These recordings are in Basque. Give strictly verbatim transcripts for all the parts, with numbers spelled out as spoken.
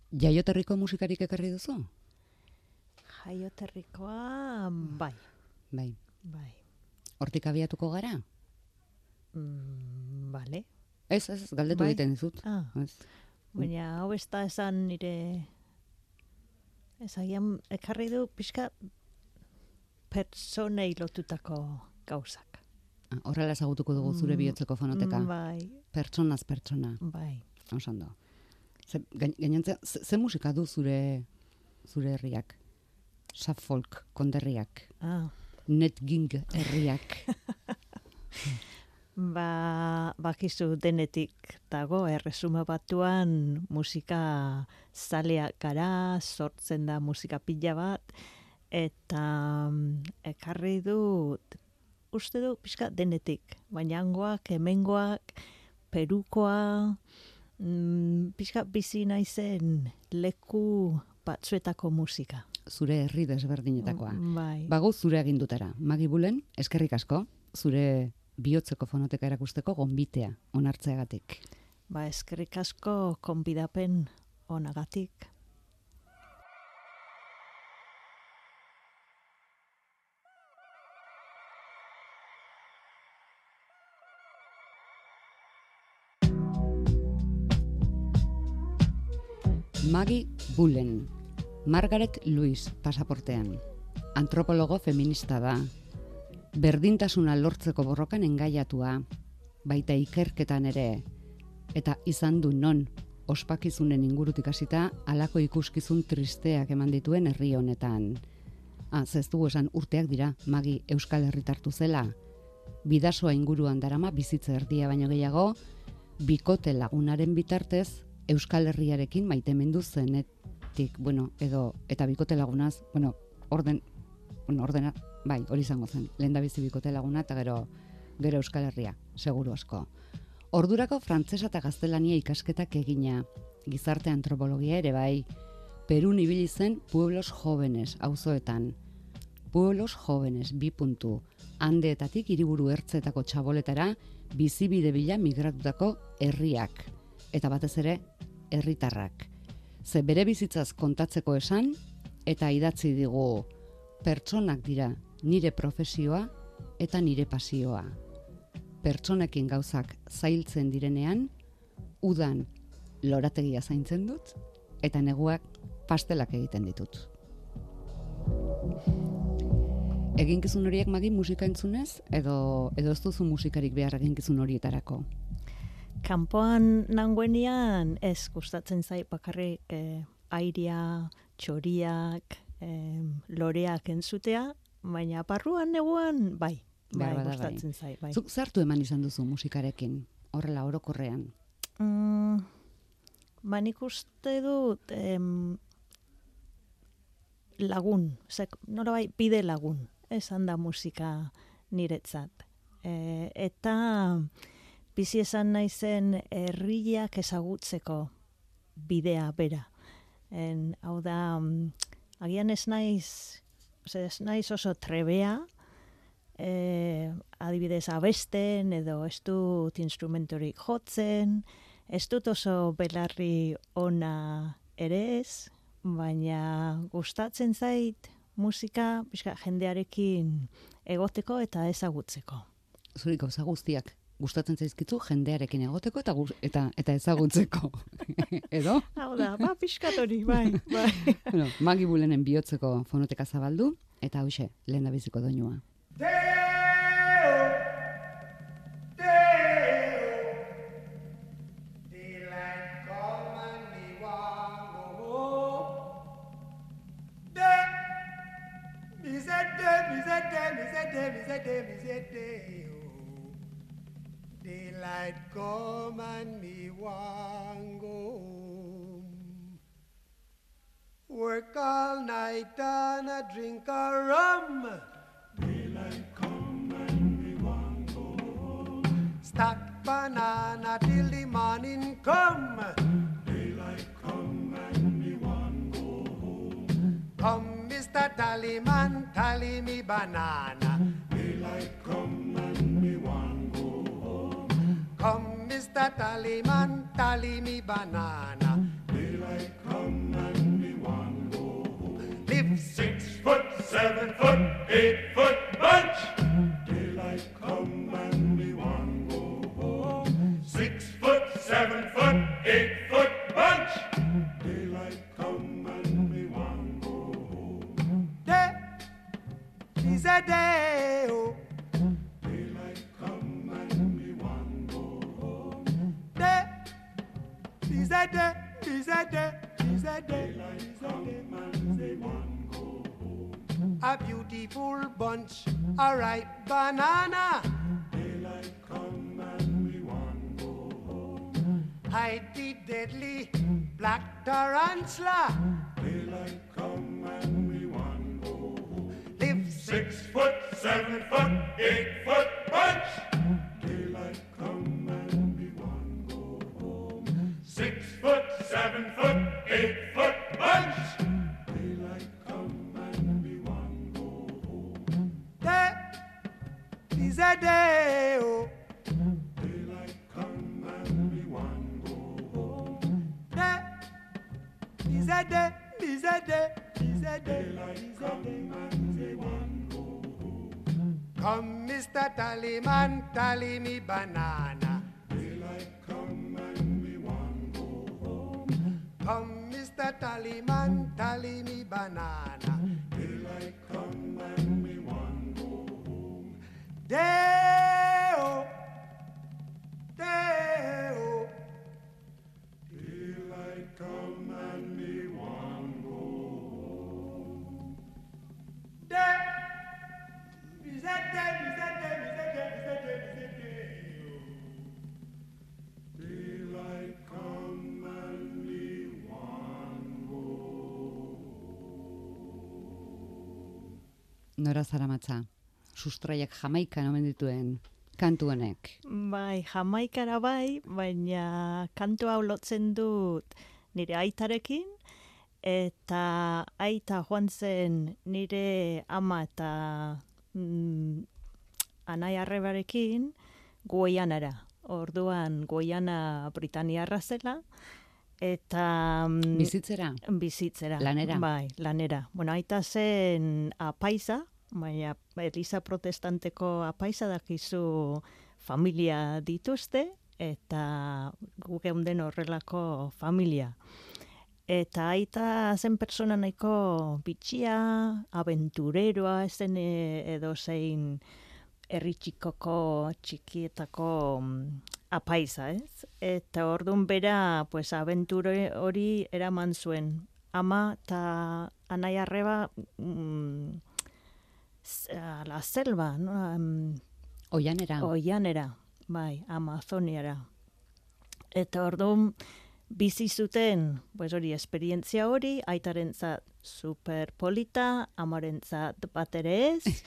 Jaioterriko musikarik ekarri duzu? Jaioterrikoa, bai. Bai. Bai. Hortik abiatuko gara? Mm, vale. Ez, ez, galdetu Bai. egiten dizut. Ah. Ez. Baina hau ez da esan nire... Ez agian ekarri du pixka pertsonei lotutako gauzak. Ah, horrela ezagutuko dugu zure bihotzeko fonoteka. Bai. Pertsonaz pertsona. Bai. Osando. Ze, gainontzea, ze, ze musika du zure zure herriak? Suffolk konderriak. Ah. Netging herriak. Ba, bakizu denetik dago, erresuma batuan musika zaleak gara, sortzen da musika pila bat, eta mm, ekarri dut, uste du pixka denetik, bainangoak, hemengoak, perukoa, mm, pixka bizi naizen leku batzuetako musika. Zure herri desberdinetakoa. Bai. Bago zure agindutara. Magi Bulen, eskerrik asko, zure bihotzeko fonoteka erakusteko gonbitea onartzeagatik. Ba, eskerrik asko konbidapen onagatik. Magi Bulen, Margaret Louis pasaportean. Antropologo feminista da. Berdintasuna lortzeko borrokan engaiatua, baita ikerketan ere, eta izan du non, ospakizunen ingurutik hasita halako ikuskizun tristeak eman dituen herri honetan. Ah, ez dugu esan urteak dira, Magi Euskal Herritartu zela. Bidasoa inguruan darama bizitza erdia baino gehiago, bikote lagunaren bitartez, Euskal Herriarekin maitemendu zenetik, bueno, edo, eta bikote lagunaz, bueno, orden, bueno, ordena, bai, hori izango zen, lehendabizi bikote laguna eta gero, gero Euskal Herria, seguru asko. Ordurako frantsesa eta gaztelania ikasketak egina, gizarte antropologia ere bai, Perun ibili zen Pueblos Jóvenes auzoetan. Pueblos Jóvenes, bi puntu, Andeetatik hiriburu ertzetako txaboletara bizibide bila migratutako herriak, eta batez ere herritarrak. Ze bere bizitzaz kontatzeko esan, eta idatzi digu, pertsonak dira nire profesioa eta nire pasioa. Pertsonekin gauzak zailtzen direnean, udan lorategia zaintzen dut, eta neguak pastelak egiten ditut. Eginkizun horiek Magi musika entzunez, edo, edo ez duzu musikarik behar eginkizun horietarako? Kanpoan nangoenian ez gustatzen zait bakarrik eh, airia, txoriak, eh, loreak entzutea, baina barruan neguan bai, bai, Behar bada, gustatzen zait. Bai. Zuk zartu eman izan duzu musikarekin, horrela orokorrean? Mm, ba nik uste dut em, lagun, zek, nora bai, bide lagun, esan da musika niretzat. E, eta bizi esan naizen herriak ezagutzeko bidea bera. En, hau da, mm, agian ez naiz, ose, ez naiz oso trebea, e, adibidez abesten, edo ez dut instrumentorik jotzen, ez dut oso belarri ona ere ez, baina gustatzen zait musika pixka jendearekin egoteko eta ezagutzeko. Zuri gauza guztiak gustatzen zaizkizu jendearekin egoteko eta gu- eta eta ezagutzeko. Edo? Hau da, ba, pixkat hori, bai, bai. Bueno, Magi Bulenen bihotzeko fonoteka zabaldu, eta hauxe, lehendabiziko doinua. Daylight come and me want go home. Work all night and a drink a rum. Daylight come and me want go home. Stack banana till the morning come. Daylight come and me want go home. Come, Mister Tallyman, tally me banana. Daylight come and me want go home. Come, Mister Tallyman, tally me banana. Daylight come a day, oh. Daylight come and me one go home. Day, is a day, is a day, is a day. Daylight come and me one go home. A beautiful bunch, a ripe banana. Daylight come and me one go home. Hide the deadly black tarantula. Daylight come and me one go home. Live Six foot, seven foot, eight foot bunch. Daylight come and me one go home. Six foot, seven foot, eight foot bunch. Daylight come and me one go home. day, is a day, oh. Daylight come and me one go home. Day, is a day, is a day, is a day, Daylight is a come day. and me one go home. Come, Mister Tallyman, tally me banana. Daylight come and me one go home. Come, Mister Tallyman, tally me banana. Daylight come and me one go home. Day-o, day-o. Daylight come and me one go home. Day, is a day, is a day, is a day, is a day, is a day. Daylight come and me one go home. Nora Zaramatza, sustraiak Jamaikan omen dituen kantu honek. Bai, Jamaikara bai, baina kantu hau lotzen dut nire aitarekin, eta aita joan zen nire ama eta mm, anai arrebarekin Guianara. Orduan Guiana Britaniarra zela, eta mm, Bizitzera? bizitzera. Lanera? Bai, lanera. Bueno, aita zen apaisa, baina Eliza Protestanteko apaisa dakizu familia dituzte, eta guk geunden horrelako familia. Eta aita zen persona nahiko bitxia, aventureroa, zen edo zein herri txikoko, txikietako mm, apaisa, ez? Eta orduan bera, pues, aventure hori eraman zuen. Ama eta anai arreba mm, a la selva, no? Um, Oianera. Oianera, bai, Amazoniara. Eta orduan bizi zuten, pues hori, esperientzia hori, aitarentzat superpolita, amarentzat bat ere ez,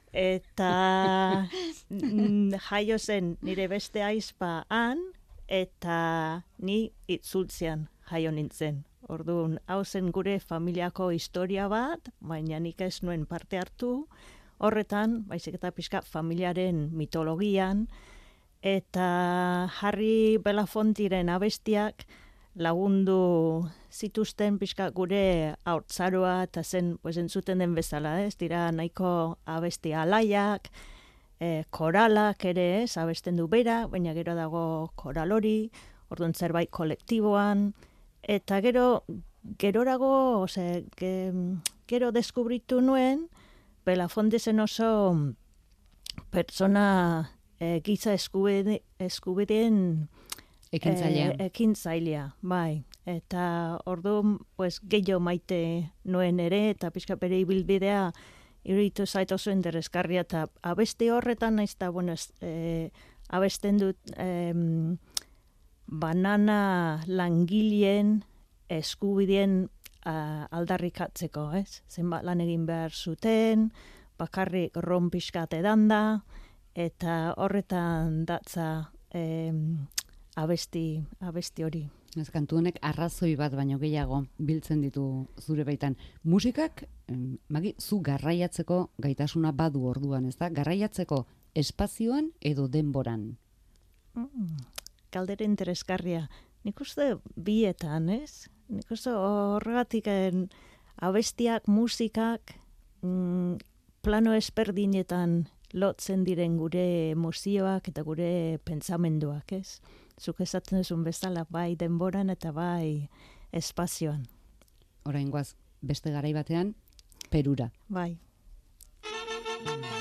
eta mm, jaio zen nire beste aizpa han, eta ni itzultzean jaio nintzen. Orduan, hau zen gure familiako historia bat, baina nik ez nuen parte hartu, horretan, baizik eta pixka familiaren mitologian, eta Harry Belafontiren abestiak lagundu zituzten pixka gure haurtzaroa, eta zen, pues, entzuten den bezala, ez dira nahiko abesti alaiak, e, koralak ere, ez, abesten du bera, baina gero dago koral hori, orduan zerbait kolektiboan, eta gero, gerorago, ose, ge, gero deskubritu nuen, Belafonte zen oso pertsona e, giza eskubide, eskubideen Ekintzailea. E, ekintzailea, bai. Eta orduan, pues, gehiago maite nuen ere, eta pixka bere ibilbidea iruditu zait oso interesgarria, eta abeste horretan naiz eta, bueno, ez, e, abesten dut e, banana langileen eskubideen a, aldarrikatzeko, ez? Zenbat lan egin behar zuten, bakarrik ron pixkat edan da, eta horretan datza e, abesti, abesti hori. Ez kantu honek arrazoi bat baino gehiago biltzen ditu zure baitan. Musikak, em, Magi, zu garraiatzeko gaitasuna badu orduan, ez da? Garraiatzeko espazioan edo denboran. Mm, galdera interesgarria. Nik uste bietan, ez? Nik uste horregatik abestiak, musikak, mm, plano ezberdinetan lotzen diren gure emozioak eta gure pentsamenduak, ez? Zuk esaten duzun bezala, bai denboran eta bai espazioan. Oraingoaz, beste garai batean, Perura. Bai.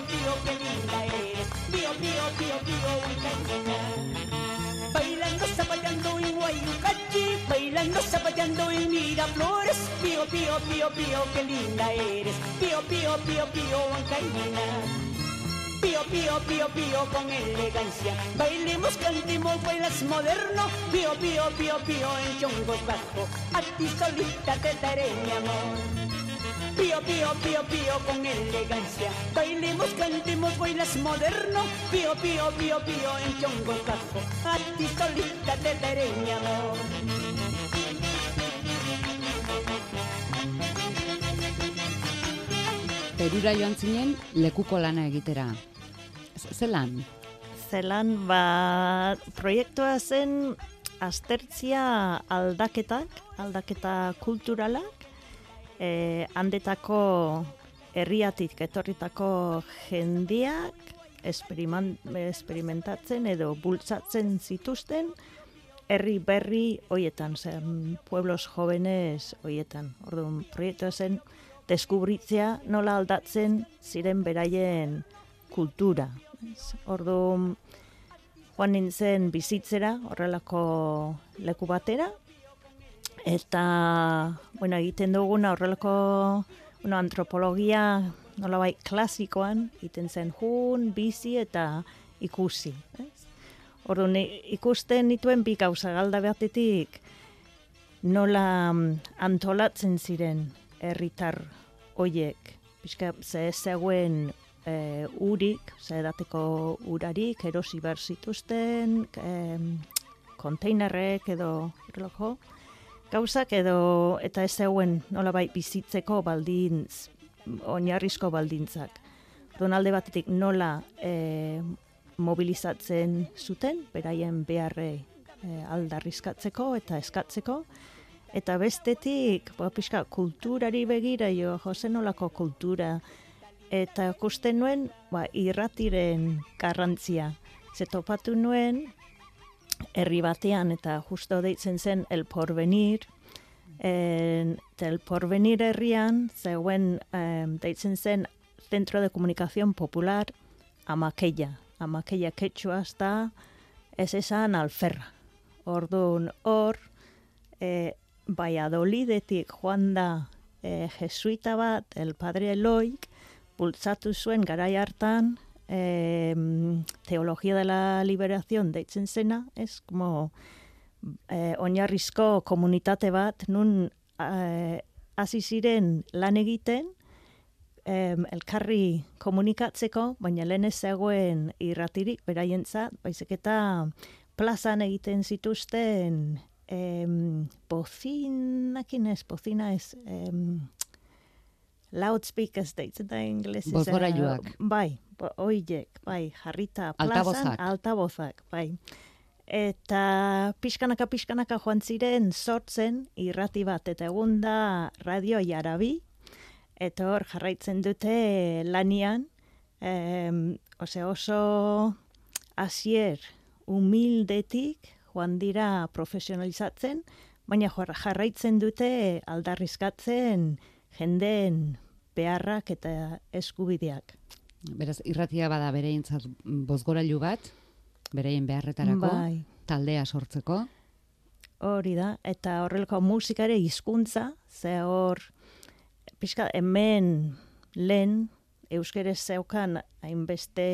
pío, qué linda eres. Pío, pío, pío, pío, Huancaína. Bailando, zapallando en Guayucachi, bailando, zapallando en Miraflores. Pío, pío, pío, pío, qué linda eres. Pío, pío, pío, pío, Huancaína. Pío, pío, pío, pío, con elegancia. Bailemos, cantemos, bailas moderno. Pío, pío, pío, pío, en chongos bajo. A ti solita te daré mi amor. Pío, pío, pío, pío, con elegancia. Bailemos, cantemos, bailas moderno. Pío, pío, pío, pío, en chongos bajo. A ti solita te daré mi amor. Perura joan zinen lekuko lana egitera. Zelan? Zelan, ba, proiektua zen aztertzia aldaketak, aldaketa kulturalak, eh, handetako herriatik etorritako jendeak esperimentatzen edo bultzatzen zituzten herri berri hoietan, zen pueblos jóvenes hoietan. Orduan, proiektua zen deskubritzea nola aldatzen ziren beraien kultura. Orduan, joan nintzen bizitzera, horrelako leku batera, eta bueno, egiten duguna horrelako bueno, antropologia nolabait klasikoan, egiten zen jun, bizi eta ikusi. Orduan, ikusten nituen bi gauza galda batetik nola antolatzen ziren herritar hoiek, pixka ze zegoen e, urik, ze edateko urarik, erosi behar zituzten, e, konteinerrek edo erloko, gauzak edo eta ez zegoen nolabait bizitzeko baldintz, oinarrizko baldintzak. Orduan alde batetik nola e, mobilizatzen zuten, beraien beharrei e, aldarrizkatzeko eta eskatzeko, eta bestetik, ba, pixka, kulturari begira jo, jose nolako kultura, eta ikusten nuen, ba, irratiren garrantzia. Ze topatu nuen, herri batean, eta justo deitzen zen El Porvenir, en, El Porvenir herrian, zegoen em, deitzen zen Centro de Comunicación Popular Amakeia. Amakeia ketxua da, ez esan alferra. Orduan hor, e, Valladolidetik joan da e, jesuita bat, el padre Eloik, bultzatu zuen garai hartan e, teologia de la liberación deitzen zena, ez, como e, oinarrizko komunitate bat, nun e, hasi ziren lan egiten, e, elkarri komunikatzeko, baina lehen ez zegoen irratirik beraientzat, baizik eta plazan egiten zituzten Em, bozinakin ez, bozina ez, em, loudspeakers deitzen da inglesez. Bozgorailuak. Bai, bo, oiek, bai, jarrita plazan, Altabozak. altabozak, bai. Eta pixkanaka, pixkanaka joan ziren sortzen irrati bat, eta egun da Radio Jarabi, eta hor jarraitzen dute lanian, em, ose oso hasier humildetik, joan dira profesionalizatzen, baina jarraitzen dute aldarrizkatzen jendeen beharrak eta eskubideak. Beraz, irratia bada bereintzat bozgorailu bat, bereien beharretarako, bai. Taldea sortzeko. Hori da, eta horrelako musikare hizkuntza, ze hor, pixka, hemen lehen, euskerez zeukan hainbeste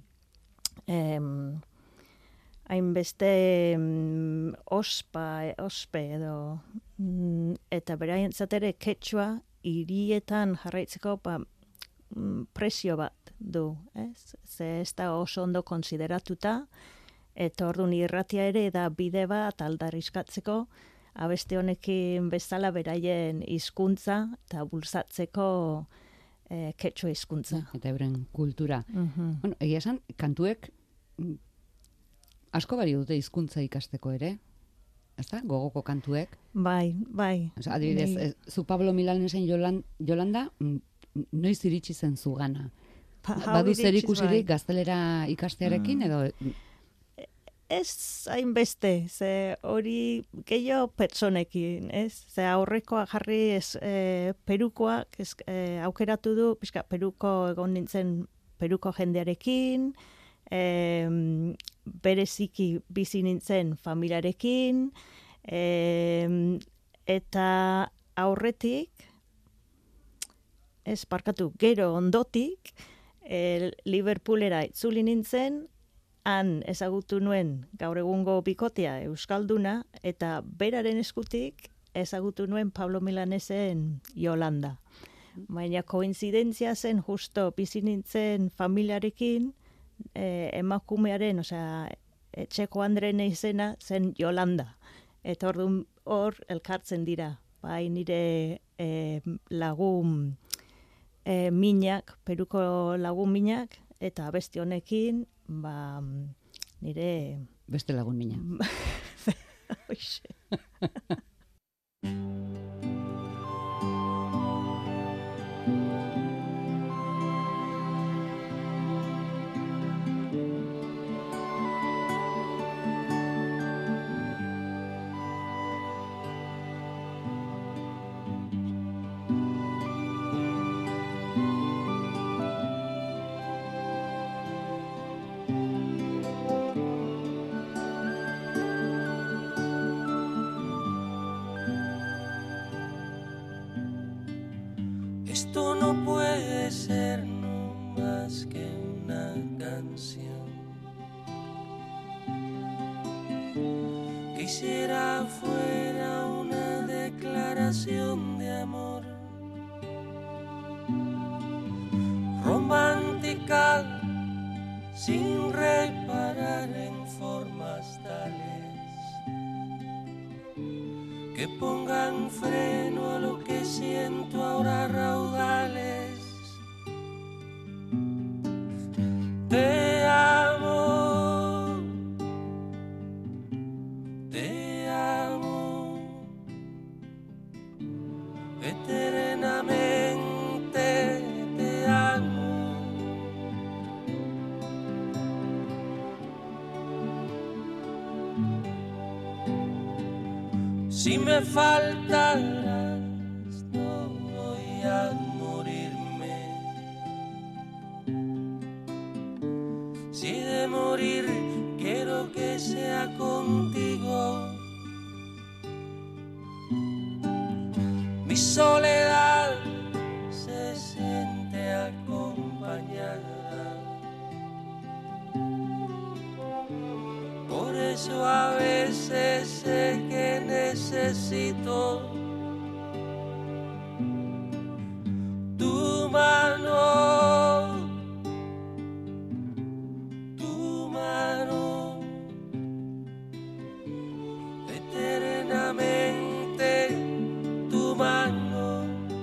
em, hainbeste mm, ospa, ospe edo, mm, eta beraientzat ere ketxua hirietan jarraitzeko ba, mm, presio bat du, ez? Ze ez da oso ondo konsideratuta, eta orduan irratia ere da bide bat aldarrizkatzeko, abeste honekin bezala beraien hizkuntza eta bultzatzeko eh, ketxua hizkuntza. Eta euren kultura. Mhm. Bueno, egia esan, kantuek asko bari dute hizkuntza ikasteko ere, ezta? Gogoko kantuek. Bai, bai. Osa, adibidez, Nei- ez, zu Pablo Milanesen Yolan, Yolanda, mm, noiz iritsi zen zugana? Pa- Badu zer iritsi ikusirik bai. gaztelera ikastearekin, edo Ez hainbeste, ze hori gehiago pertsonekin, ez? Ze aurrekoa jarri ez, e, perukoak ez, e, aukeratu du, pixka, peruko egon nintzen Peruko jendearekin, e, bereziki bizi nintzen familiarekin, e, eta aurretik, ez parkatu, gero ondotik, e, Liverpoolera itzuli nintzen, han ezagutu nuen gaur egungo bikotea Euskalduna, eta beraren eskutik ezagutu nuen Pablo Milanesen Yolanda. Baina koinzidentzia zen justo bizi nintzen familiarekin, eh, emakumearen, osea, etxeko Andreen izena zen Yolanda. Eta orduan hor elkartzen dira, bai nire eh, lagun eh, minak, Peruko lagun minak, eta beste honekin, ba, nire... Beste lagun mina. Oixe. Esto no puede ser no más que una canción. Quisiera fuera una declaración de amor romántica, sin reparar en formas tales que pongan freno a lo que siento ahora raudales. Te amo, te amo, eternamente te amo. Si me faltaras, no voy a morirme. Si de morir quiero que sea contigo. Mi soledad se siente acompañada. Por eso a veces sé que necesito tu mano, tu mano, eternamente tu mano.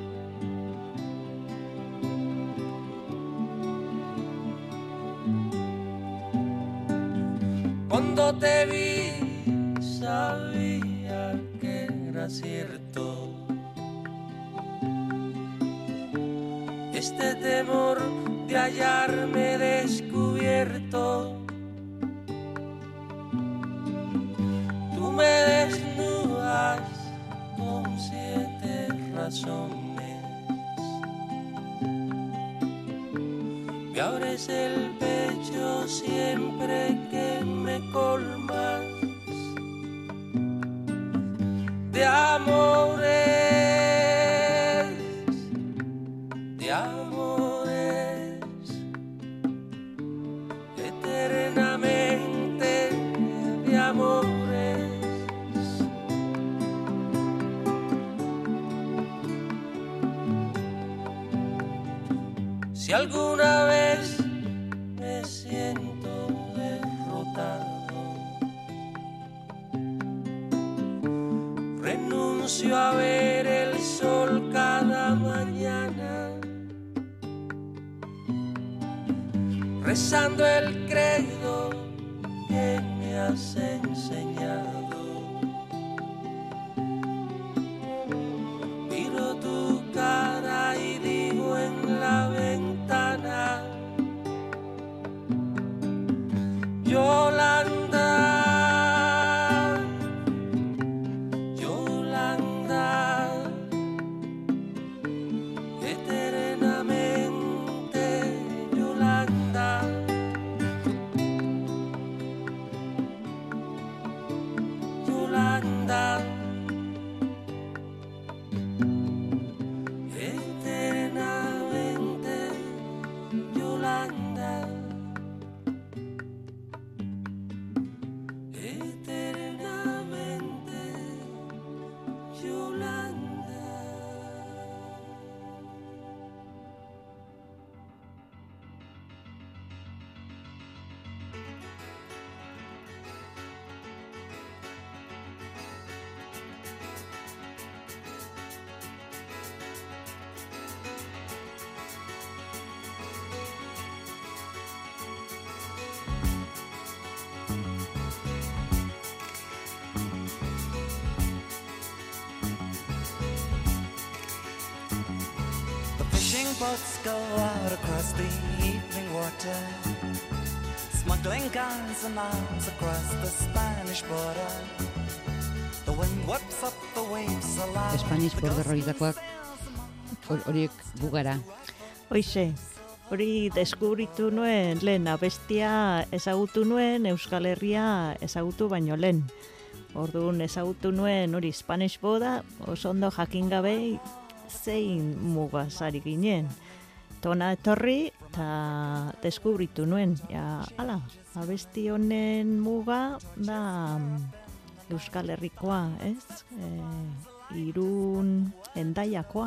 Cuando te vi sabía que era cierto este temor de hallarme descubierto. Tú me desnudas con siete razones, me abres el pecho siempre que me colmas de amores, de amores, eternamente de amores. Si alguna vez me siento derrotado, renuncio a ver el sol cada mañana, rezando el credo que me has enseñado. Miro tu cara y digo en la ventana, Yolanda, Yolanda, eternamente Yolanda. Yolanda. Boats go out across the evening water, smuggling guns and arms across the Spanish border. The wind whips up the waves aloud. Spanish border horietakoak horiek gugara. Hoixe, hori deskubritu nuen lehen abestia ezagutu nuen Euskal Herria ezagutu baino lehen. Orduan ezagutu nuen hori Spanish border, oso ondo jakin gabe zein mugaz ari ginen. Tona etorri eta deskubritu nuen. Ja, ala, abesti honen muga da Euskal Herrikoa, ez? E, Irun Hendaiakoa.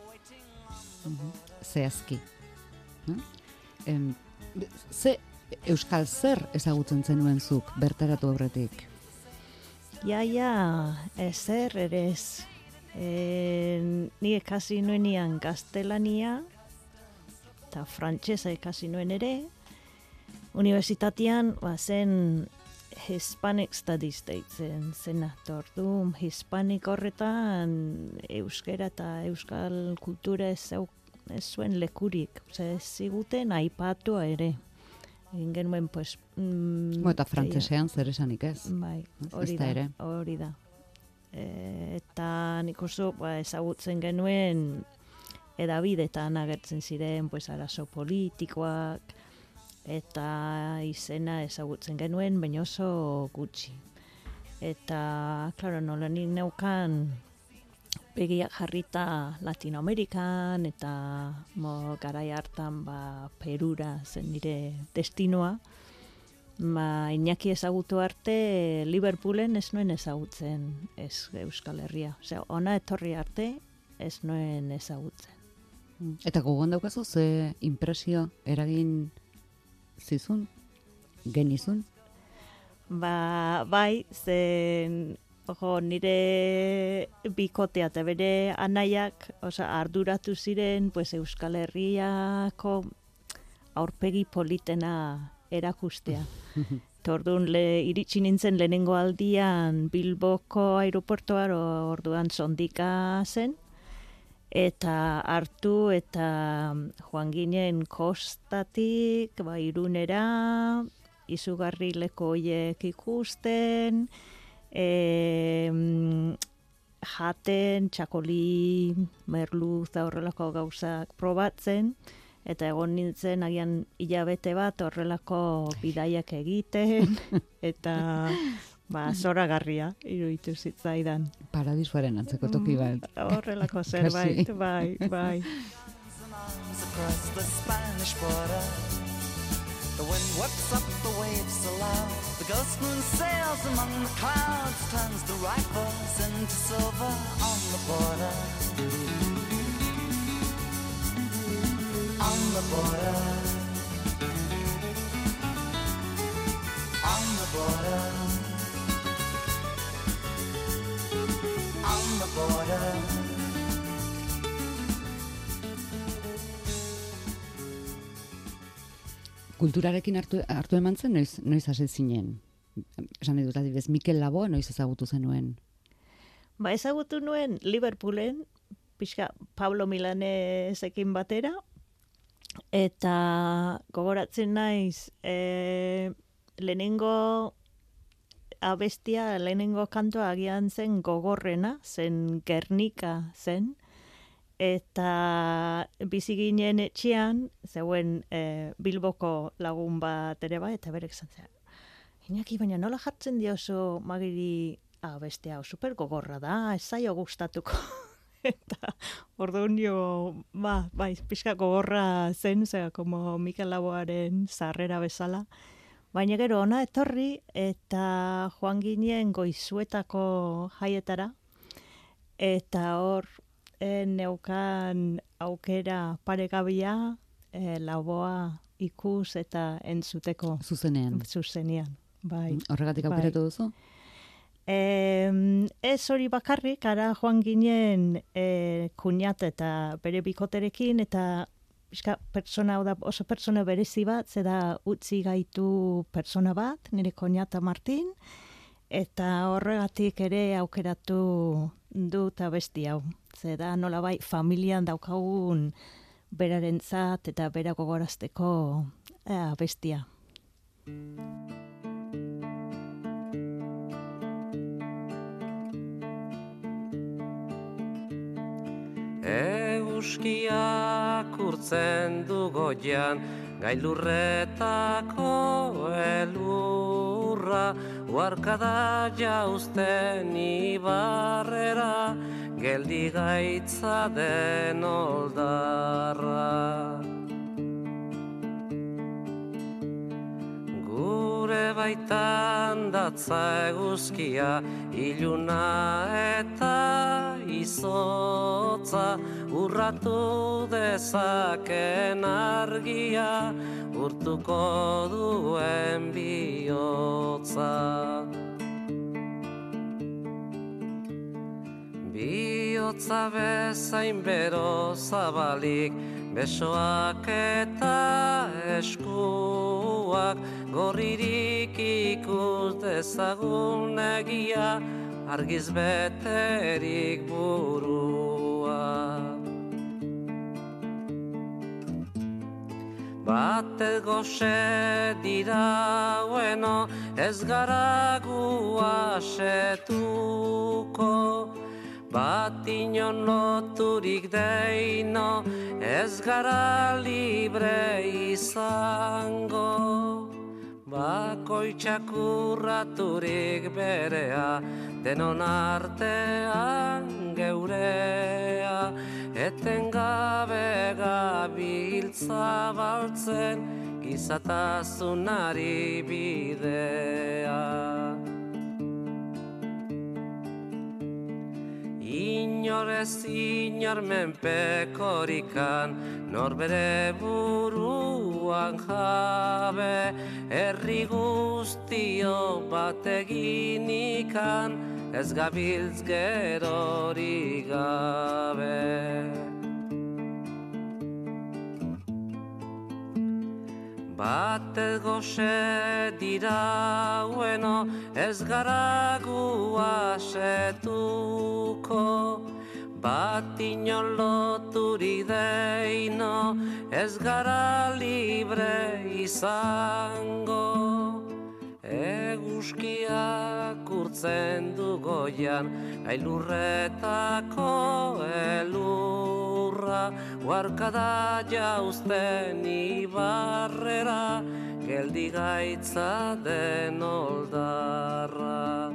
Zehazki. No? Em, ze Euskal zer ezagutzen zenuen zuk bertaratu aurretik? Ja, ja, ezer ere ez. E, ni ekasi nuenian gaztelania eta frantsesa ekasi nuen ere. Unibertsitatean ba, zen Hispanic Studies deitzen zena. Ordu Hispanic horretan euskera eta euskal kultura ez, ez zuen lekurik. Osea, ez ziguten aipatu ere. Egin genuen, pues... Mm, Bo, eta frantsesean zer esanik ez? Bai, hori da, ere. Hori da. E, eta nik oso ba, ezagutzen genuen edabidetan agertzen ziren pues, arazo politikoak eta izena ezagutzen genuen, baina oso gutxi. Eta, klaro, nola nik neukan begiak jarrita Latinoamerikan eta mo, garai hartan ba, Perura zen nire destinoa. Ma, Iñaki ezagutu arte Liverpoolen ez nuen ezagutzen ez Euskal Herria. Osea, ona etorri arte ez nuen ezagutzen. Eta gogoan daukazu ze impresio eragin zizun, genizun? Ba, bai, zen ojo, nire bikotea eta bere anaiak, osea, arduratu ziren pues, Euskal Herriako aurpegi politena erakustea. Orduan le, iritsi nintzen lehenengo aldian Bilboko aeroportuar orduan sondika zen, eta hartu eta joan ginen kostatik, ba, Irunera, izugarri leko horiek ikusten, e, jaten, txakoli, merluz da horrelako gauzak probatzen, eta egon nintzen agian hilabete bat horrelako bidaiak egiten, eta ba, zoragarria iruditu zitzaidan. Paradisuaren antzeko toki bat. Mm, horrelako zerbait, bai, bai. The wind whips up the waves aloud. The ghost moon sails among the clouds, turns the rifles into silver on the border. On the border, on the border, on the border. Kulturarekin hartu, hartu eman zen, noiz, noiz hasi zinen? Esan edut, adibidez, Mikel Laboa noiz ezagutu zenuen? Ba, ezagutu nuen Liverpoolen, pixka Pablo Milanesekin batera, eta gogoratzen naiz e, lehenengo abestia, lehenengo kantoa agian zen gogorrena, zen Gernika zen, eta bizi ginen etxean, zeuen e, Bilboko lagun bat ere bai, eta berek zantzea. Iñaki, baina nola jartzen diozu magiri abestia, super gogorra da, ez zaio gustatuko. Eta orduan jo, ba, bai, pixka gogorra zen, zera, como Mikel Laboaren sarrera bezala. Baina gero ona etorri eta joan ginen Goizuetako jaietara. eta hor e, neukan aukera paregabia e, laboa ikus eta entzuteko. Zuzenean. Zuzenean, bai. Horregatik aukeratu bai. duzu? E, ez hori bakarrik, ara joan ginen e, kuñat eta bere bikoterekin, eta pixka, pertsona, da, oso pertsona berezi bat, zeda utzi gaitu pertsona bat, nire kuñata Martin, eta horregatik ere aukeratu dut abesti hau. Zeda nolabai familian daukagun berarentzat eta bera gogorazteko e, abestia. Eguzkiak urtzen du goian, gailurretako elurra, uarkada jauzten ibarrera, geldi gaitza den oldarra. Gure baitan datza eguzkia, iluna eta izotza, urratu dezaken argia, urtuko duen bihotza. Bihotza bezain bero zabalik, besoak eta eskuak, gorririk ikus dezagun egia, argiz beterik burua. Batez goxe dira bueno, ez gara gu asetuko, bat inon loturik deino, ez gara libre izango. Bakoitzak urraturik berea, denon artean geurea, etengabe gabiltza baltzen, gizatasunari bidea. Inor ez inor menpekorikan, norbere buruan jabe, herri guztio bat eginikan, ez gabiltz gerori gabe. Batez goxe dira bueno, ez gara gu asetuko, bat inon loturik deino, ez gara libre izango. Eguzkiak urtzen du goian, gailurretako elurra, uarkada jauzten ibarrera, geldi gaitza den oldarra.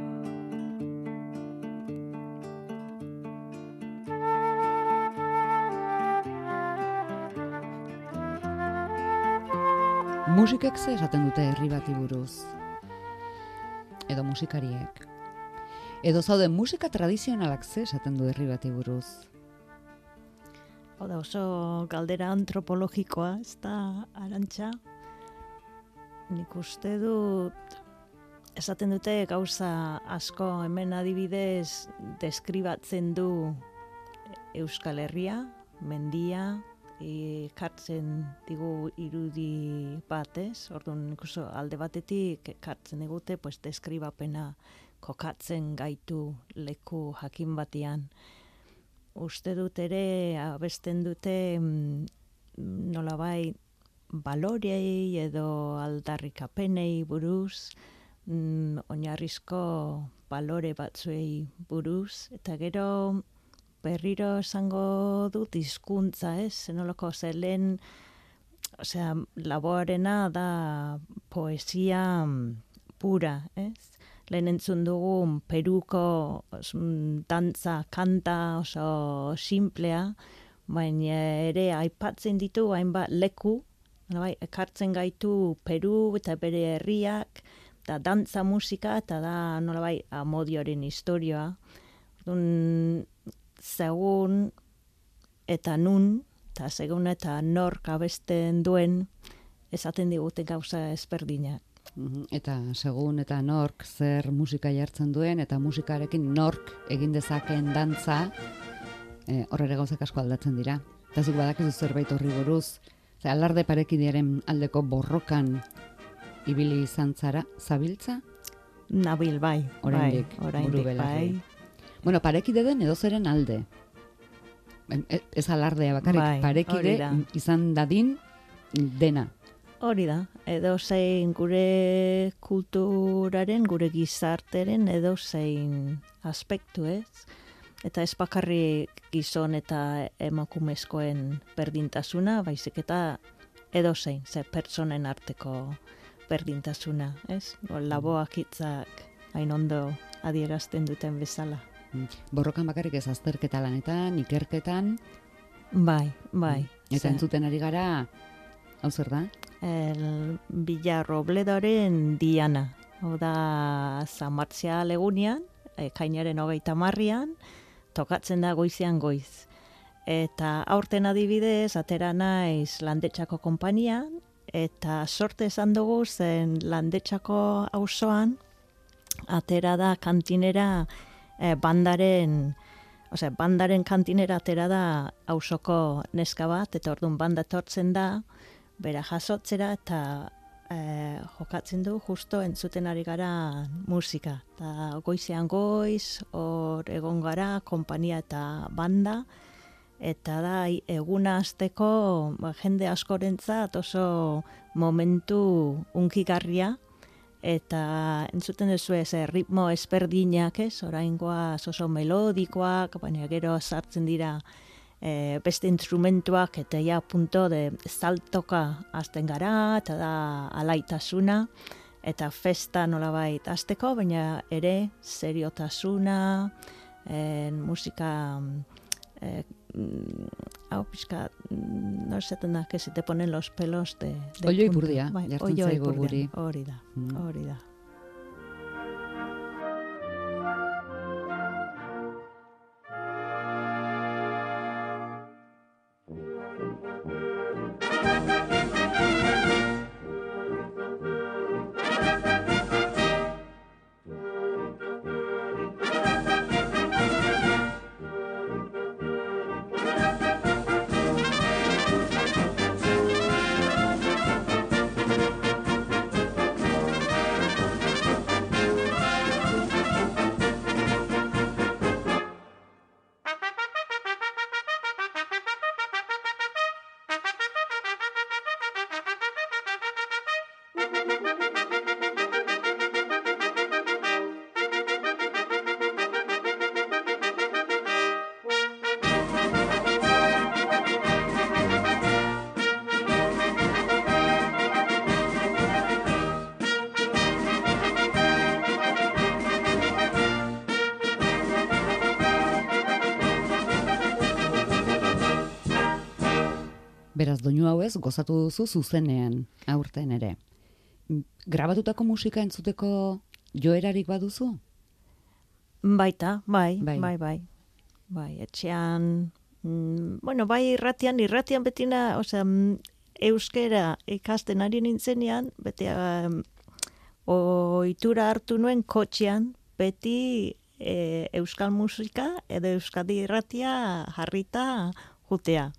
Musikek ze esaten dute herri bati buruz? Edo musikariek. Edo zauden musika tradizionalak ze esaten du herri bati buruz? Hau da oso galdera antropologikoa, ez da, Arantxa? Nik uste dut, esaten dute gauza asko, hemen adibidez deskribatzen du Euskal Herria, mendia, ekartzen digu irudi batez, orduan ikuso alde batetik ekartzen digute, pues deskribapena kokatzen gaitu leku jakin batean. Uste dut ere abesten dute nolabai balorei edo aldarrikapenei buruz, mm, oinarrizko balore batzuei buruz, eta gero berriro esango dut hizkuntza, ez? Zenolako zelen, osea, laboarena da poesia pura, ez? Lehen entzun dugun Peruko dantza, kanta oso simplea, baina ere aipatzen ditu hainbat leku, bai, ekartzen gaitu Peru eta bere herriak, eta dantza musika, eta da nolabai amodioaren historia. Orduan, segun eta nun, eta segun eta nork abesten duen, esaten digute gauza ezberdinak. Eta segun eta nork zer musika jartzen duen, eta musikarekin nork egin dezakeen dantza, e, horre gauzak asko aldatzen dira. Eta zuk badakizu zerbait horri buruz, ze alarde parekidearen aldeko borrokan ibili izan zara, zabiltza? Nabil, bai. Oraindik, bai, oraindik, bai. Bueno, parekide den edozeren alde. Ez alardea bakarrik, bai, parekide izan dadin dena. Hori da, edo zein gure kulturaren, gure gizarteren edo zein aspektu, ez? Eta ez bakarrik gizon eta emakumezkoen berdintasuna, baizik eta edo zein, ze pertsonen arteko berdintasuna, ez? Laboak hitzak hain ondo adierazten duten bezala. Borrokan bakarrik ez azterketa lanetan, ikerketan. Bai, bai. Eta entzuten ari gara, hau zer da? El Villarrobledoren Diana. Hau da San Martzial egunean, ekainaren hogeita marrian, tokatzen da goizean goiz. Eta aurten adibidez, atera naiz Landetxako konpainian, eta sorte esan dugu zen Landetxako auzoan atera da kantinera eh, bandaren, osea, bandaren kantinera atera da auzoko neska bat, eta orduan banda etortzen da, bera jasotzera eta eh, jokatzen du justo entzuten ari gara musika. Eta goizean goiz, hor egon gara, konpania eta banda, eta da eguna hasteko ba, jende askorentzat oso momentu unkigarria, eta entzuten duzu ez, ritmo ezberdinak ez, oraingoa oso melodikoak, baina gero sartzen dira e, beste instrumentuak, eta ja punto de saltoka hasten gara, eta da alaitasuna, eta festa nolabait hasteko, baina ere seriotasuna, e, musika eh, hau pixka, no esaten da, que se te ponen los pelos de... de Oio punta. ipurdia, Bai, jartzen oio zaigu ipurdia, guri. Hori da, hori da. Beraz, doinu hau ez, gozatu duzu zuzenean, aurten ere. Grabatutako musika entzuteko joerarik baduzu? Baita, bai, Bai. bai, bai. Bai, etxean, mm, bueno, bai irratian, irratian betina, osea, mm, euskera ikasten ari nintzenean, beti um, ohitura hartu nuen kotxean, beti e, euskal musika edo euskadi irratia jarrita jutea.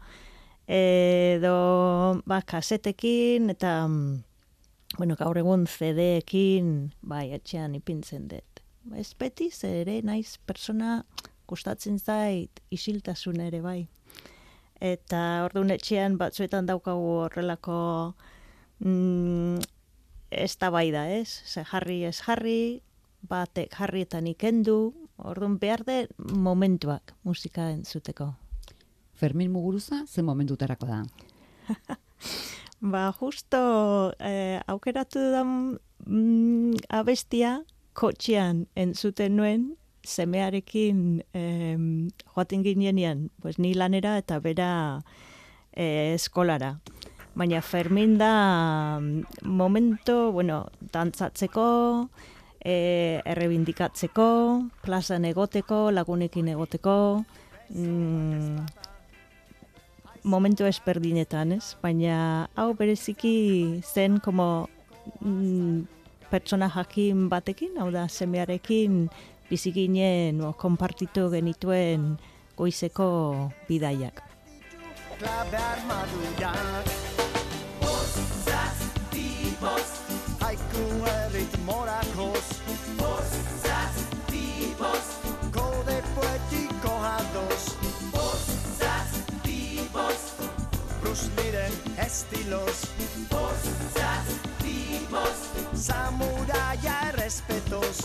Edo ba, kasetekin eta bueno, gaur egun C D-ekin bai, etxean ipintzen dut. Ez beti, ere naiz persona gustatzen zait isiltasun ere bai. Eta orduan etxean batzuetan daukagu horrelako mm, ez da bai da, ez? Ze jarri ez jarri, batek jarri eta nik endu, orduan behar de momentuak musika entzuteko. Fermin Muguruza, ze momentutarako da? Ba, justo eh, aukeratu da mm, abestia kotxean entzuten nuen, semearekin eh, joaten ginenean, pues, ni lanera eta bera eh, eskolara. Baina Fermin da momento, bueno, dantzatzeko, e, errebindikatzeko, plazan egoteko, lagunekin egoteko, mm, momentu ezberdinetan, ez? Baina hau bereziki zen como mm, pertsona jakin batekin, hau da semearekin bizikinen o konpartitu genituen goizeko bidaiak. Clave armadurak Botzaz bibos Haiku erritmorakos Botzaz bibos Kode poetiko hados Botzaz bibos Bruce Lee-ren estilos Botzaz bibos Samuraia errespetos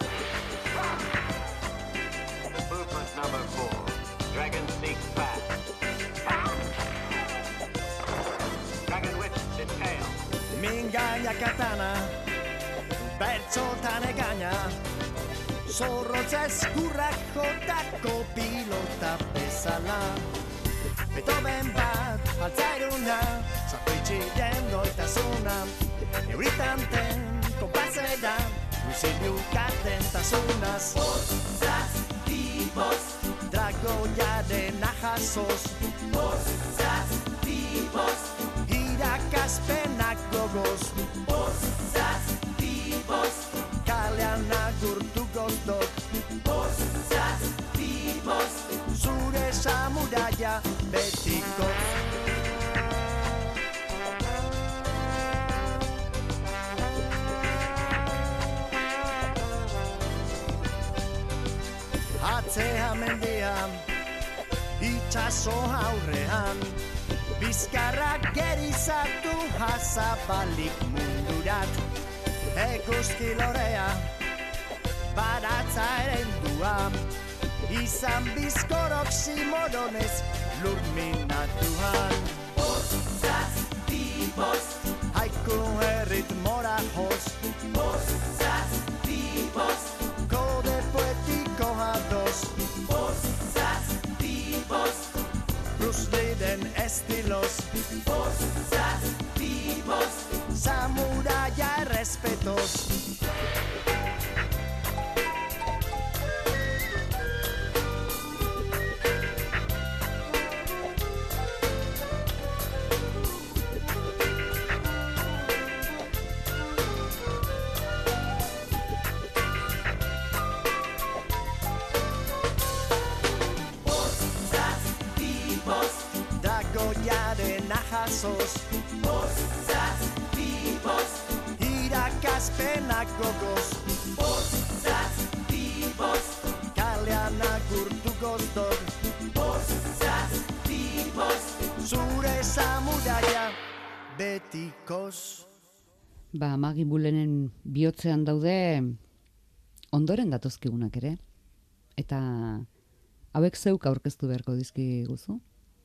Movement number four Dragon sneak fast Mingaina katana, bertzotan egaina, zorrotza eskurrak jotako pilota bezala. Beethoven bat, altzairuna, zartuitxiren doitasuna, euritanten, kompazera, Luizilio katentasунaz. Botzaz, bibos, dragoiaren ahazoz. Botzaz, bibos, irakaspenak gogoz. Botzaz, bibos, kalean agurtu gozdok. Botzaz, bibos, zure samuraia betikoz. Atzea mendian, itxaso aurrean, bizkarrak gerizatu hazabalik mundurat. Eguzki lorea, baratza erendua, izan bizkorok simoronez lurminatuan. Botzaz, bibos, haiku erritmora hoz. Botzaz, bibos, kode poetiko hados. Botzaz, bibos, Bruce Lee-den estilos. Botzaz, bibos, samuraia errespetos. Ahazoz. Botzaz, bibos, irakaspenak gogoz. Botzaz, bibos, kalean agurtu gozdor. Botzaz, bibos, zure samuraia betikoz. Ba, Magi Bulenen bihotzean daude ondoren datozkigunak ere. Eta hauek zeuk aurkeztu beharko dizkiguzu.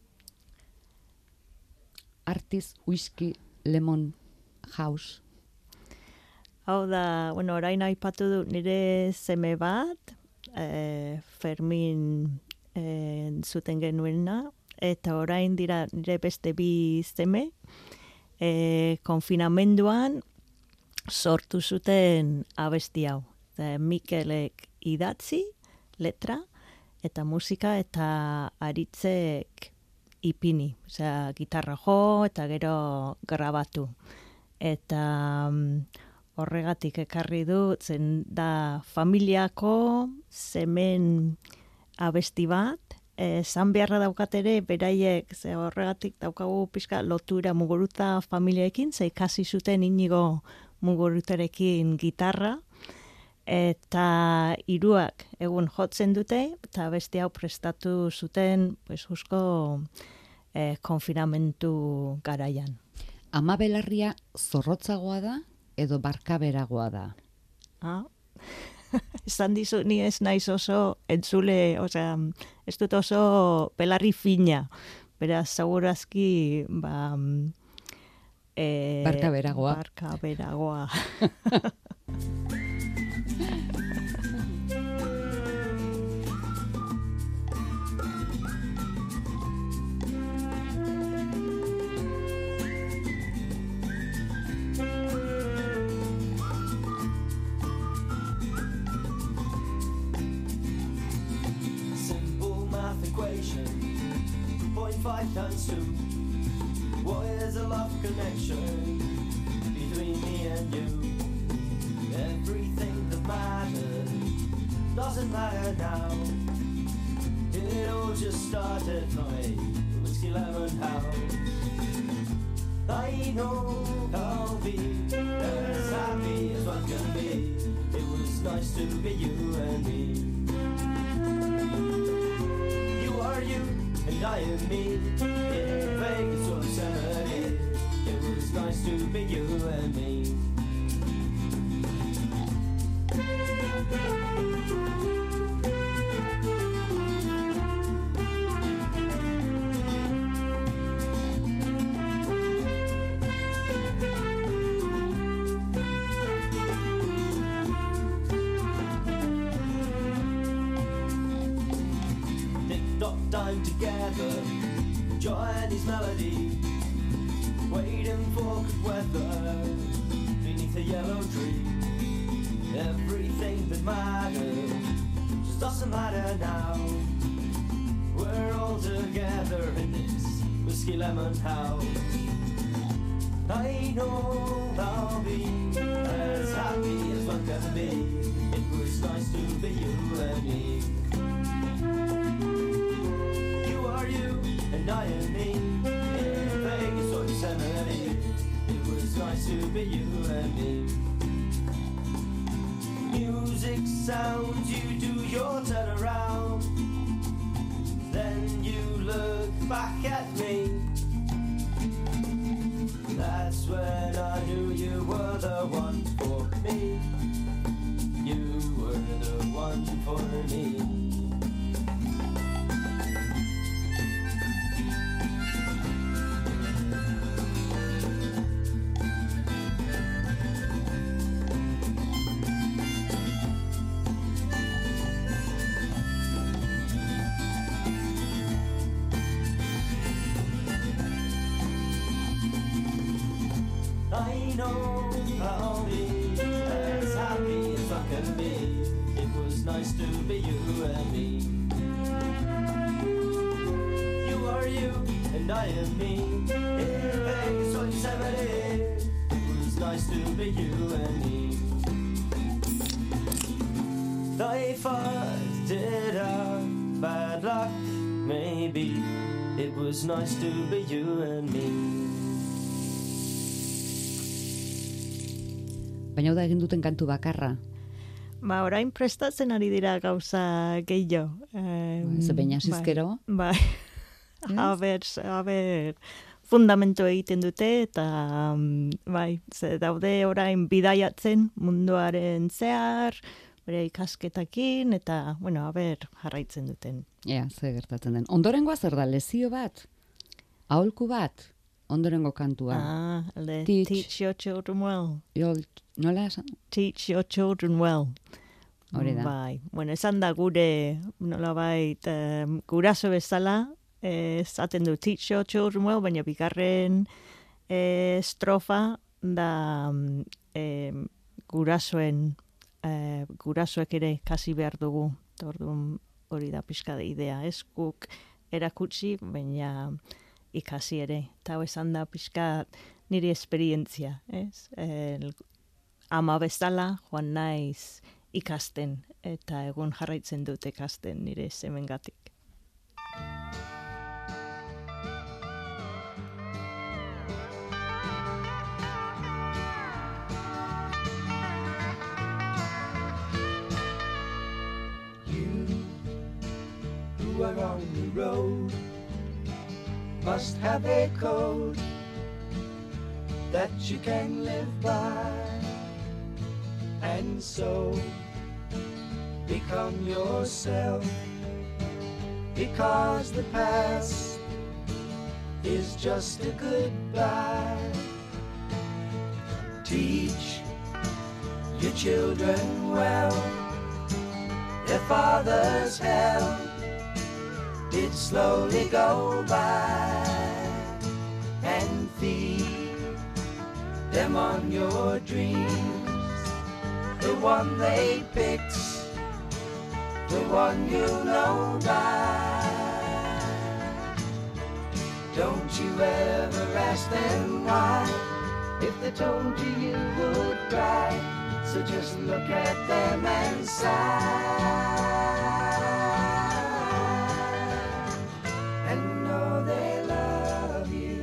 Artis Whisky Lemon House. Hau da, bueno, orain aipatu du nire seme bat, eh, Fermin eh, zuten genuena, eta orain dira nire beste bi seme, eh, konfinamenduan sortu zuten abesti hau. Eta Mikelek idatzi, letra, eta musika, eta Aritzek ipini, osea, gitarra jo eta gero grabatu. Eta um, horregatik ekarri dut, zen da familiako zemen abesti bat, esan beharra daukat ere, beraiek, ze horregatik daukagu pixka lotura Muguruza familiaekin, ze ikasi zuten Inigo Mugurutarekin gitarra, eta hiruak egun jotzen dute, eta beste hau prestatu zuten, pues, jusko eh, konfinamentu garaian. Ama belarria zorrotzagoa da, edo barkaberagoa da? Ah, esan dizu, ni ez naiz oso entzule, osea, ez dut oso belarri fina, beraz, segurazki, ba... Eh, barkaberagoa. Barkaberagoa. combination. Point five times two. What is a love connection between me and you? Everything that matters doesn't matter now. It all just started from a whiskey lemon house. I know I'll be as happy as one can be. It was nice to be you and me. You are you and I am me. In Vegas or Yosemite, it was nice to be you and me. Time together, join his melody, waiting for good weather beneath a yellow tree. Everything that matters just doesn't matter now. We're all together in this whiskey lemon house. I know I'll be as happy as one can be. It was nice to be you and me. You and I am me in Vegas or Yosemite. It was nice to be you and me. Music sounds, you do your turn around, then you look back at me. That's when I knew you were the one for me. You were the one for me. I know I'll be as happy as I can be. It was nice to be you and me. You are you and I am me. In Vegas or Yosemite, it was nice to be you and me. If I did have bad luck, maybe it was nice to be you and me. Baina hau da egin duten kantu bakarra. Ba, orain prestatzen ari dira gauza gehiago. Um, Ze baina zizkero. Bai, bai. A ber, a ber, fundamento egiten dute, eta um, bai, ze daude orain bidaiatzen munduaren zehar, bere ikasketakin, eta, bueno, a ber, jarraitzen duten. Ea, ze gertatzen den. Ondorengoa zer da, lezio bat? Aholku bat? Ondorengo kantua. Ah, le Teach. teach your children well. Your, nola esan? Teach your children well. Hori da. Bai, bueno, esan da gure, nolabait, um, guraso bezala, eh, esaten du teach your children well, baina bigarren eh, estrofa da mm, eh, gurasoen, eh, gurasoek ere kasi behar dugu. Orduan hori da pixka de idea, ez guk erakutsi, baina ikasi ere. Eta hau esan da pixka niri esperientzia, ez? El, ama bezala joan naiz ikasten, eta egun jarraitzen dut ikasten nire semengatik. You who are on the road must have a code that you can live by, and so become yourself, because the past is just a goodbye. Teach your children well. Their father's hell did slowly go by, and feed them on your dreams, the one they picked, the one you know by. Don't you ever ask them why. If they told you, you would cry. So just look at them and sigh. And know they love you.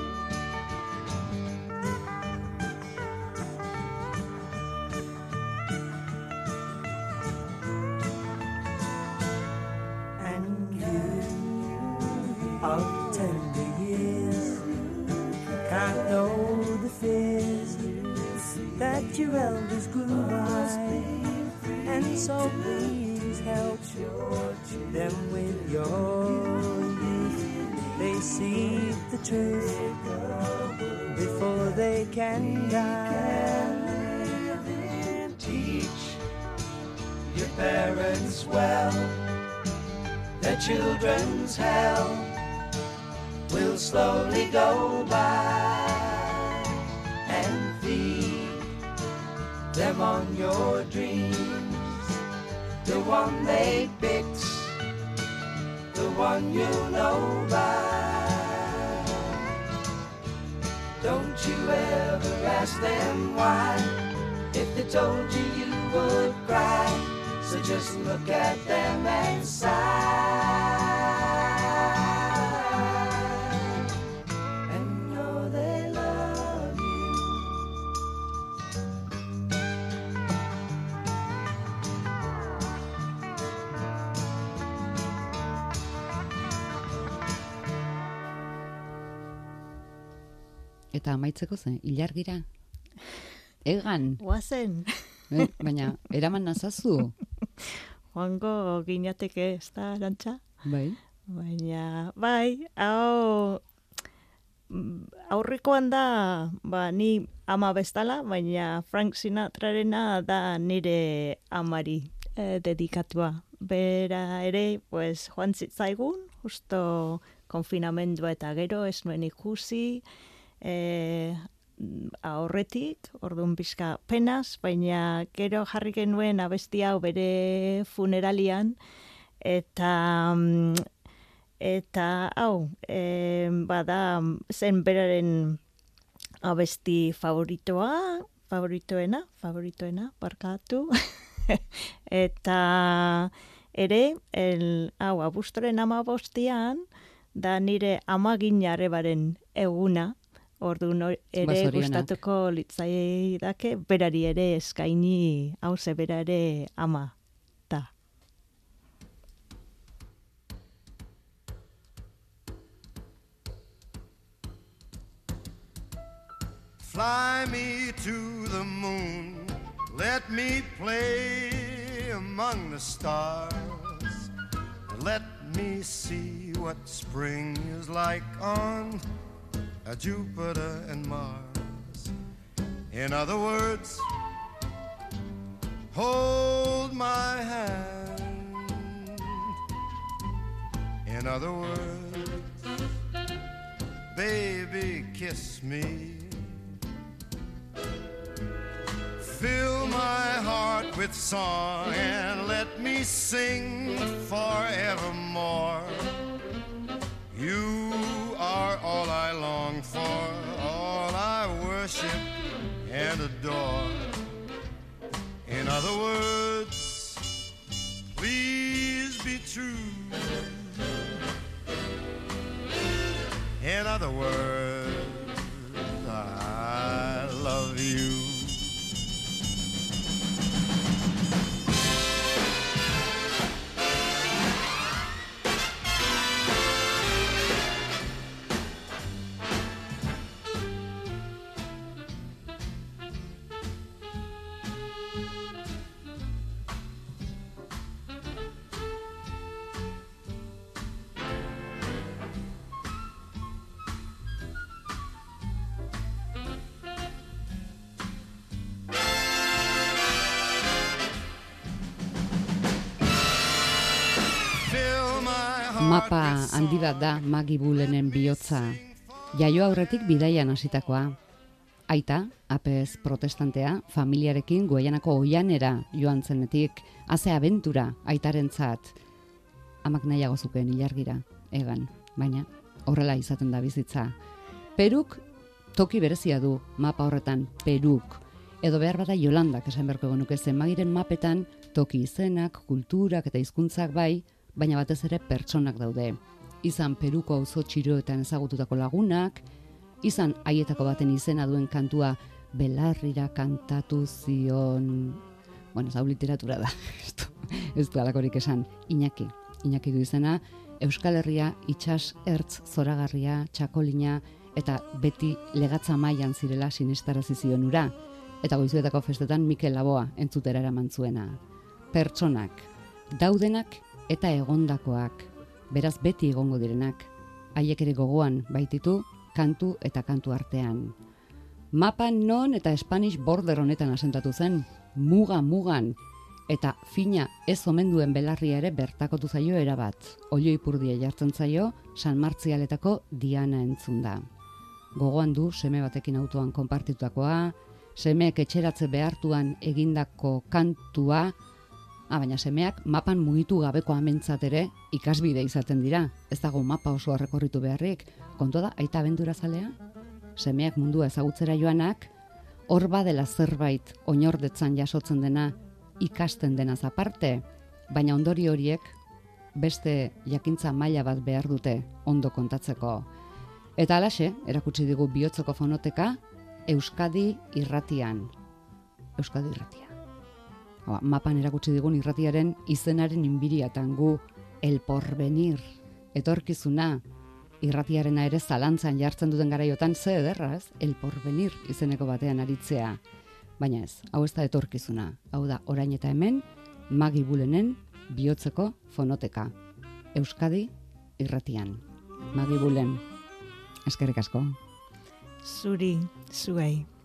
And you of tender years can't know the fears that your elders grew by, and so please help them with your youth. They see the truth before they can die. Teach your parents well. Their children's hell will slowly go by, and feed them on your dreams. The one they picked, the one you know by. Don't you ever ask them why. If they told you, you would cry. So just look at them and sigh. And know they love you. Eta amaitzeko zen, ilargira? Egan? Guazen. Eh, baina, eraman nazazu? Joango ginateke, ez da, Arantxa? Bai. Baina, bai, hau aurrekoan da, ba, ni ama bezala, baina Frank Sinatrarena da nire amari eh, dedikatua. Bera ere, pues, joan zitzaigun, justo konfinamendua eta gero, ez nuen ikusi, eh, aurretik, orduan pixka penaz, baina gero jarri genuen abesti hau bere funeralian, eta eta hau, e, bada zen beraren abesti favoritoa, favoritoena, favoritoena, barkatu, eta ere, el, hau, abuztoren amabostian, da nire amaginarrebaren eguna, orduan ere gustatuko litzai dake, berari ere eskaini, hauze bera ere ama da. Fly me to the moon, let me play among the stars, let me see what spring is like on a Jupiter and Mars. In other words, hold my hand. In other words, baby, kiss me. Fill my heart with song and let me sing forevermore. You are all I long for, all I worship and adore. In other words, please be true. In other words, I love you. Mapa handi bat da Maggie Bullenen bihotza. Jaio aurretik bidaian hasitakoa. Aita, apez protestantea, familiarekin Guaianako oianera joan zenetik, haze abentura aitarentzat. Amak nahiago zuken ilargira, egan, baina horrela izaten da bizitza. Peruk toki berezia du mapa horretan, Peruk. Edo behar bada Jolandak esan beharko genuke zen magiren mapetan toki izenak, kulturak eta hizkuntzak bai, baina batez ere pertsonak daude. Izan Peruko auzo txiroetan ezagututako lagunak, izan haietako baten izena duen kantua belarrira kantatu zion... Bueno, zau literatura da, ez du alakorik esan, Iñaki. Iñaki du izena, Euskal Herria, itsas ertz zoragarria, txakolina, eta beti legatza mailan zirela sinestarazi zion ura. Eta Goizuetako festetan Mikel Laboa entzutera eraman zuena. Pertsonak, daudenak eta egondakoak, beraz beti egongo direnak, haiek ere gogoan baititu kantu eta kantu artean. Mapa non eta Spanish border honetan asentatu zen, muga mugan, eta fina ez omen duen belarria ere bertakotu zaio erabat. Oio ipurdia jartzen zaio, San Martzialetako Diana entzunda. Gogoan du seme batekin autoan konpartitutakoa, semeek etxeratze behartuan egindako kantua, ah, baina semeak mapan mugitu gabeko amentzat ere ikasbide izaten dira. Ez dago mapa oso errekorritu beharrik, kontu da aita abenturazalea? Semeak mundua ezagutzera joanak, hor badela zerbait oinordetzan jasotzen dena, ikasten denaz aparte, baina ondori horiek beste jakintza maila bat behar dute ondo kontatzeko. Eta halaxe, erakutsi digu bihotzeko fonoteka, Euskadi irratian. Euskadi irratia. Oa, mapan erakutsi digun irratiaren izenaren inbiriatan gu, El Porvenir, etorkizuna, irratiarena ere zalantzan jartzen duten garaiotan ze ederra, ez? El Porvenir izeneko batean aritzea. Baina ez, hau ez da etorkizuna. Hau da, orain eta hemen, Magi Bulenen bihotzeko fonoteka. Euskadi irratian. Magi Bulen. Eskerrik asko. Zuri, zuei.